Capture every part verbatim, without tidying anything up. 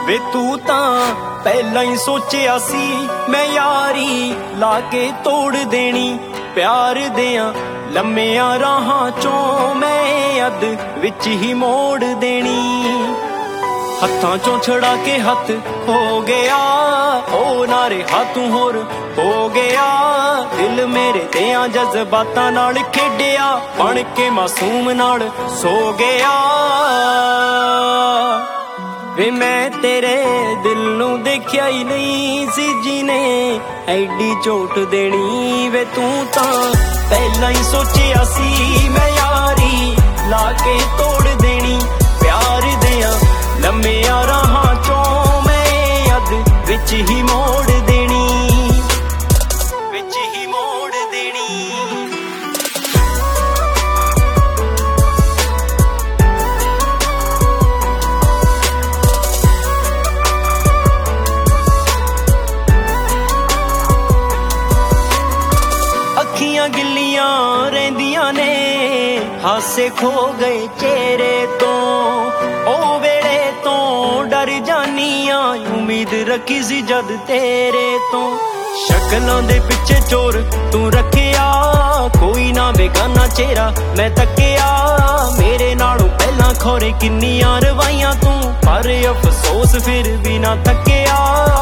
ਵੇ ਤੂੰ ਤਾਂ ਪਹਿਲਾਂ ਹੀ ਸੋਚਿਆ ਸੀ ਮੈਂ ਯਾਰੀ ਲਾ ਕੇ ਤੋੜ ਦੇਣੀ। ਪਿਆਰ ਦਿਆਂ ਲੰਮਿਆਂ ਰਾਹਾਂ ਚੋਂ ਮੈਂ ਅੱਧ ਵਿੱਚ ਹੀ ਮੋੜ ਦੇਣੀ। ਹੱਥਾਂ ਚੋਂ ਛੜਾ ਕੇ ਹੱਥ ਹੋ ਗਿਆ ਉਹ ਨਾ ਰਿਹਾ ਤੂੰ ਹੋਰ ਹੋ ਗਿਆ। ਦਿਲ ਮੇਰੇ ਦਿਆਂ ਜਜ਼ਬਾਤਾਂ ਨਾਲ ਖੇਡਿਆ ਬਣ ਕੇ ਮਾਸੂਮ ਨਾਲ ਸੋ ਗਿਆ। ਵੇ ਮੈਂ ਤੇਰੇ ਦਿਲ ਨੂੰ ਦੇਖਿਆ ਹੀ ਨਹੀਂ ਸੀ ਜਿਹਨੇ ਐਡੀ ਚੋਟ ਦੇਣੀ। ਵੇ ਤੂੰ ਤਾਂ ਪਹਿਲਾਂ ਹੀ ਸੋਚਿਆ ਸੀ ਮੈਂ ਯਾਰੀ ਲਾ ਕੇ ਤੋੜ ਦੇਣੀ। ਪਿਆਰ ਦਿਆਂ ਲੰਮਿਆਂ ਰਾਹਾਂ ਚੋਂ ਮੈਂ ਅੱਧ ਵਿੱਚ ਹੀ ਮੋੜ ਦੇਣੀ, ਵਿੱਚ ਹੀ ਮੋੜ ਦੇਣੀ। ਅੱਖੀਆਂ ਗਿੱਲੀਆਂ ਰਹਿੰਦੀਆਂ ਨੇ ਹਾਸੇ ਖੋ ਗਏ ਚਿਹਰੇ ਤੋਂ। ਉਹ ਵੇਲੇ ਤੋਂ ਡਰ ਜਾਨੀ ਆ ਉਮੀਦ ਰੱਖੀ ਸੀ ਜਦ ਤੇਰੇ ਤੋਂ। ਸ਼ਕਲਾਂ ਦੇ ਪਿੱਛੇ ਚੋਰ ਤੂੰ ਰੱਖਿਆ ਕੋਈ ਨਾ ਬੇਗਾਨਾ ਚਿਹਰਾ ਮੈਂ ਤੱਕਿਆ। ਮੇਰੇ ਨਾਲੋਂ ਪਹਿਲਾਂ ਖੋਰੇ ਕਿੰਨੀਆਂ ਰਵਾਈਆਂ ਤੂੰ ਪਰ ਅਫਸੋਸ ਫਿਰ ਵੀ ਨਾ ਤੱਕਿਆ।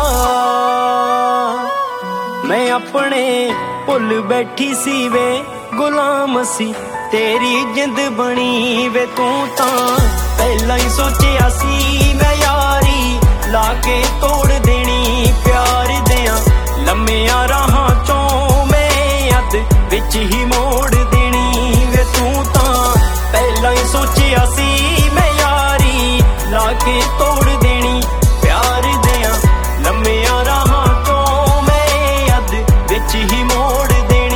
ਮੈਂ ਆਪਣੇ ਭੁੱਲ ਬੈਠੀ ਸੀ ਵੇ ਗੁਲਾਮ ਸੀ ਤੇਰੀ ਜਿੰਦ ਬਣੀ। ਵੇ ਤੂੰ ਤਾਂ ਪਹਿਲਾਂ ਹੀ ਸੋਚਿਆ ਸੀ ਮੈਂ ਯਾਰੀ ਲਾ ਕੇ ਤੋੜ ਦੇਣੀ। ਪਿਆਰ ਦਿਆਂ ਲੰਮਿਆਂ ਰਾਹਾਂ ਚੋਂ ਮੈਂ ਅੱਧ ਵਿੱਚ ਹੀ ਮੋੜ ਦੇਣੀ। ਵੇ ਤੂੰ ਤਾਂ ਪਹਿਲਾਂ ਹੀ ਸੋਚਿਆ ਸੀ ਮੈਂ ਯਾਰੀ ਲਾ ਕੇ ਤੋੜ ਦੇਣੀ। ਪਿਆਰ ਦਿਆਂ ਲੰਮਿਆਂ ਰਾਹਾਂ ਚੋਂ ਮੈਂ ਅੱਧ ਵਿੱਚ ਹੀ ਮੋੜ ਦੇਣੀ।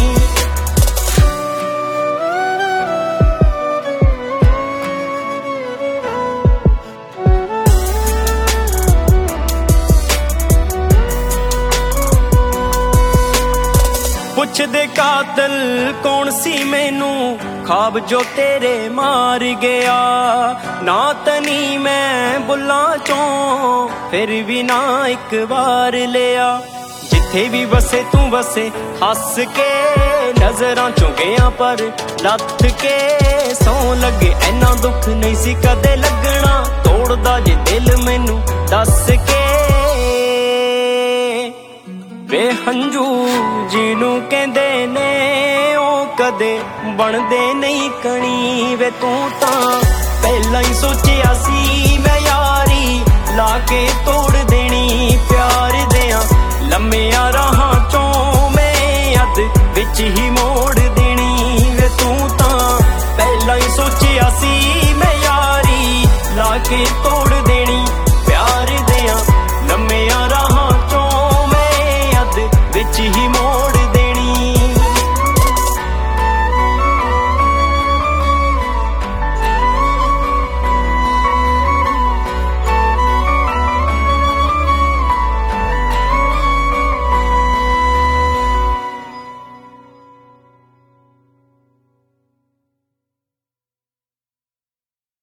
ਪੁੱਛਦੇ ਕਾਤਲ ਕੌਣ ਸੀ ਮੈਨੂੰ ਖਾਬ ਜੋ ਤੇਰੇ ਮਾਰ ਗਿਆ। ਨਾ ਤਨੀ ਮੈਂ ਬੁੱਲਾਂ ਚੋਂ ਫਿਰ ਵੀ ਨਾ ਇੱਕ ਵਾਰ ਲਿਆ। ਜਿੱਥੇ ਵੀ ਵਸੇ ਤੂੰ ਵਸੇ ਹੱਸ ਕੇ ਨਜ਼ਰਾਂ ਚੋਂ ਗਿਆ ਪਰ ਲੱਥ ਕੇ। ਸੌਂ ਲੱਗੇ ਐਨਾ ਦੁੱਖ ਨਹੀਂ ਸੀ ਕਦੇ ਲੱਗਣਾ ਤੋੜਦਾ ਜੇ ਦਿਲ ਮੈਨੂੰ ਦੱਸ ਕੇ। ਵੇ ਹੰਝੂ ਜਿਹਨੂੰ ਕਹਿੰਦੇ ਨੇ ਉਹ ਕਦੇ ਬਣਦੇ ਨਹੀਂ ਕਣੀ। ਵੇ ਤੂੰ ਤਾਂ ਪਹਿਲਾਂ ਹੀ ਸੋਚਿਆ ਸੀ ਮੈਂ ਯਾਰੀ ਲਾ ਕੇ ਤੋੜ ਦੇ